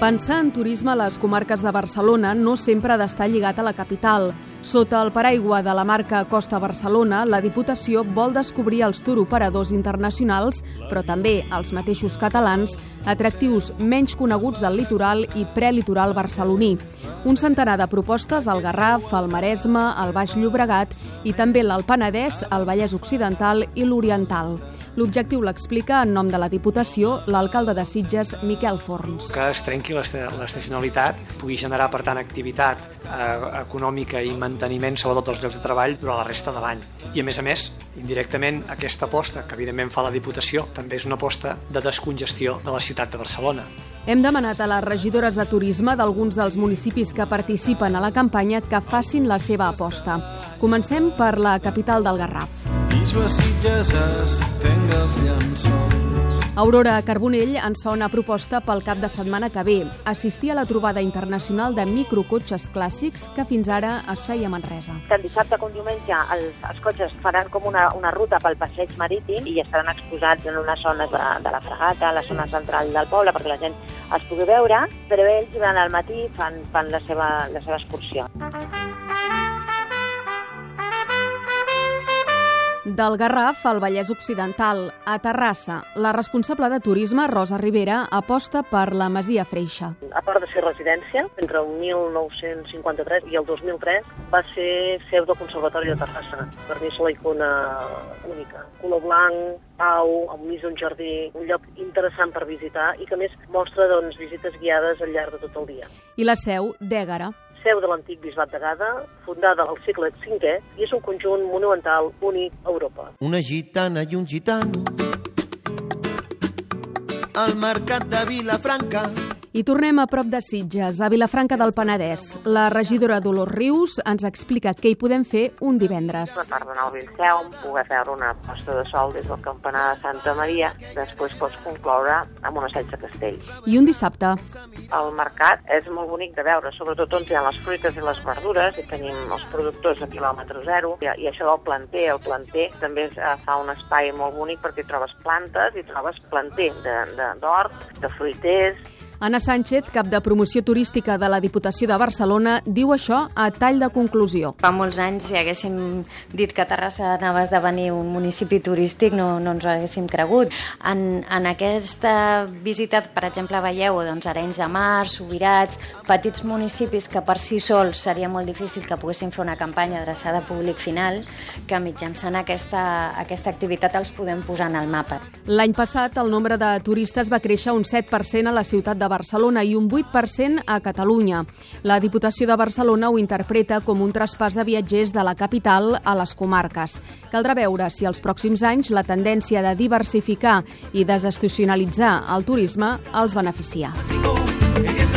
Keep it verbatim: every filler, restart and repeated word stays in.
Pensar en turisme a les comarques de Barcelona no sempre ha d'estar lligat a la capital. Sota el paraigua de la marca Costa Barcelona, la Diputació vol descobrir els turoperadors internacionals, però també els mateixos catalans, atractius menys coneguts del litoral i prelitoral barceloní. Un centenar de propostes al Garraf, al Maresme, al Baix Llobregat i també l'Alt Penedès, el Vallès Occidental i l'Oriental. L'objectiu l'explica en nom de la Diputació l'alcalde de Sitges, Miquel Forns. Que es trenqui l'estacionalitat, pugui generar, per tant, activitat eh, econòmica i manteniment, sobretot dels llocs de treball, durant la resta de l'any. I, a més a més, indirectament, aquesta aposta, que evidentment fa la Diputació, també és una aposta de descongestió de la ciutat de Barcelona. Hem demanat a les regidores de turisme d'alguns dels municipis que participen a la campanya que facin la seva aposta. Comencem per la capital del Garraf. Aurora Carbonell ens fa una proposta pel cap de setmana que ve, assistir a la trobada internacional de microcotxes clàssics que fins ara es feia a Manresa. Tant dissabte com diumenge els, els cotxes faran com una, una ruta pel passeig marítim i estaran exposats en unes zones de, de la Fregata, a la zona central del poble, perquè la gent els pugui veure, però ells durant el matí fan, fan la, seva, la seva excursió. Del Garraf al Vallès Occidental, a Terrassa, la responsable de turisme, Rosa Rivera, aposta per la Masia Freixa. A part de ser residència, entre el mil nou-cents cinquanta-tres i el dos mil tres va ser seu del Conservatori de Terrassa. Per mi és la icona única. Color blanc, pau, al mig d'un jardí, un lloc interessant per visitar i que a més mostra doncs, visites guiades al llarg de tot el dia. I la seu d'Ègara. Seu de l'antic bisbat de Gada, fundada al segle cinquè, i és un conjunt monumental únic a Europa. Una gitana i un gitano al mercat de Vilafranca. I tornem a prop de Sitges, a Vilafranca del Penedès. La regidora Dolors Rius ens explica què hi podem fer un divendres. A part d'anar al Vilceu, poder veure una posta de sol des del campanar de Santa Maria, després pots concloure amb una setze castells. I un dissabte. El mercat és molt bonic de veure, sobretot on hi ha les fruites i les verdures, i tenim els productors a quilòmetre zero, i, i això del planter, el planter també fa un espai molt bonic perquè hi trobes plantes i trobes planter d'hort, de, de fruiters. Anna Sánchez, cap de promoció turística de la Diputació de Barcelona, diu això a tall de conclusió. Fa molts anys, si haguéssim dit que Terrassa anava a esdevenir un municipi turístic, no, no ens ho haguéssim cregut. En, en aquesta visita, per exemple, veieu doncs, Arenys de Mar, Subirats, petits municipis que per si sols seria molt difícil que poguessin fer una campanya adreçada a públic final, que mitjançant aquesta, aquesta activitat els podem posar en el mapa. L'any passat, el nombre de turistes va créixer un set per cent a la ciutat de Barcelona i un vuit per cent a Catalunya. La Diputació de Barcelona ho interpreta com un traspàs de viatgers de la capital a les comarques. Caldrà veure si els pròxims anys la tendència de diversificar i desestacionalitzar el turisme els beneficia.